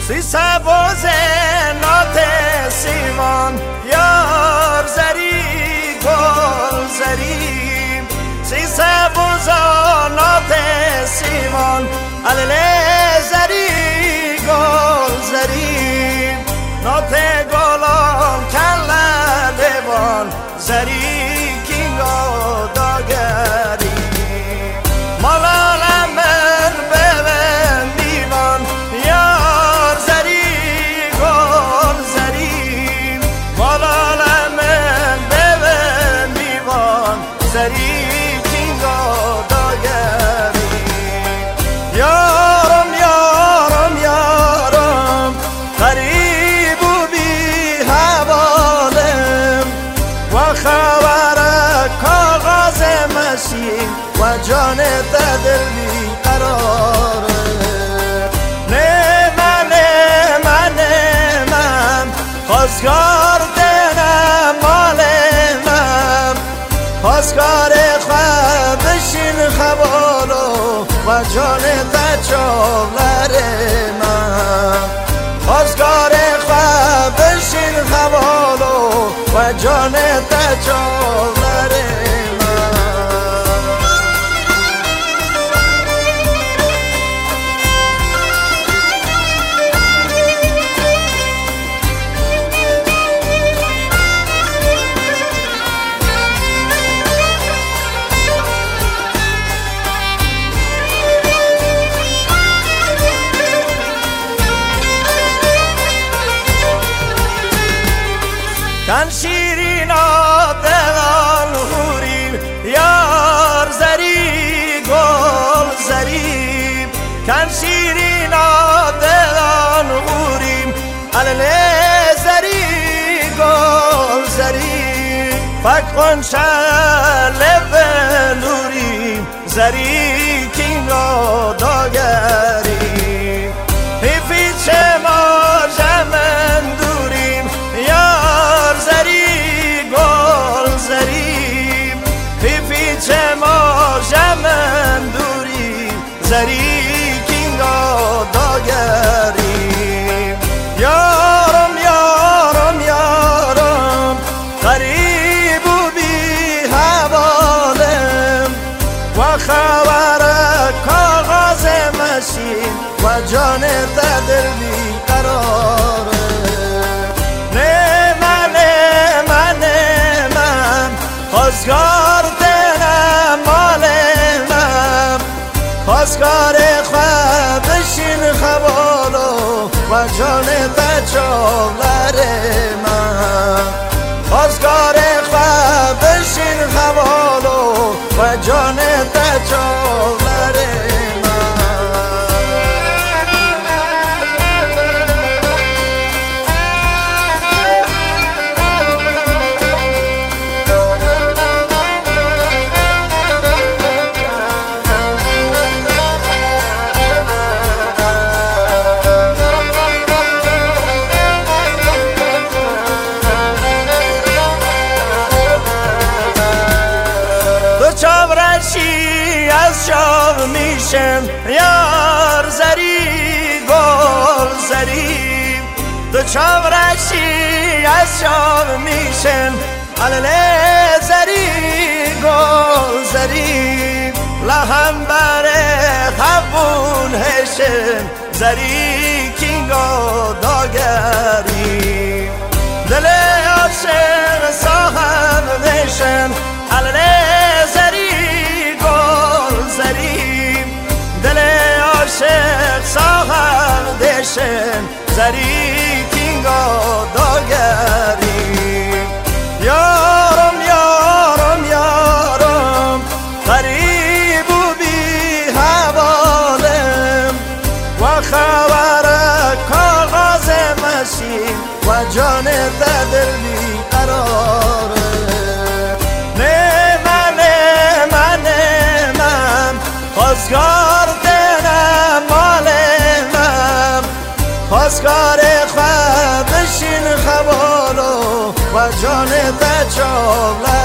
سی سباز نات سیمان یار زری گل زری سی سباز نات سیمان علل زری گل زری نات گلان کلا لیوان زری کینگا داگری مالال من ببن دیوان یار زری گل زری مالال من ببن دیوان زری کینگا داگری یارم یارم یارم غریب و بی حوالم و خبر کاغذ مسیح و جان دل بی قراره نمم خواستگار دنم مالمم خواستگار خواب بشین خوالو و جان تچالر من خواستگار خواب بشین خوالو و جان تچالر کن شیرین دلان هوریم یار زری گل زری کن شیرین دلان هوریم علل زری گل زری فکر شل بلوریم زری کینگا داگری حیفی چه ما جمن دوریم یار زری گل زری حیفی چه ما جمن دوریم زری کینگا داگری یارم یارم یارم غریب و بی حوالم و خبر کاغذ مسیح و جان دل بی قراره من خواستگار دنم مالمم خواستگار خواب بشین خوالو و جان تچالر من خواستگار خواب بشین خوالو و جان تچالر چاورشی از شاب میشم یار زری گل زری دو چاورشی از شاب میشم علل زری گل زری لهم بره خبون هشم زری کینگا داگری دل عاشق صاحب نشم علل دل عاشق صاحب دشن زری کینگا داگری یارم یارم یارم غریب و بی حوالم و خبر کاغذ مسیح و جان دل بی قراره خواستگار دنم مالمم خواستگار خواب بشین خوالو و جان تچالر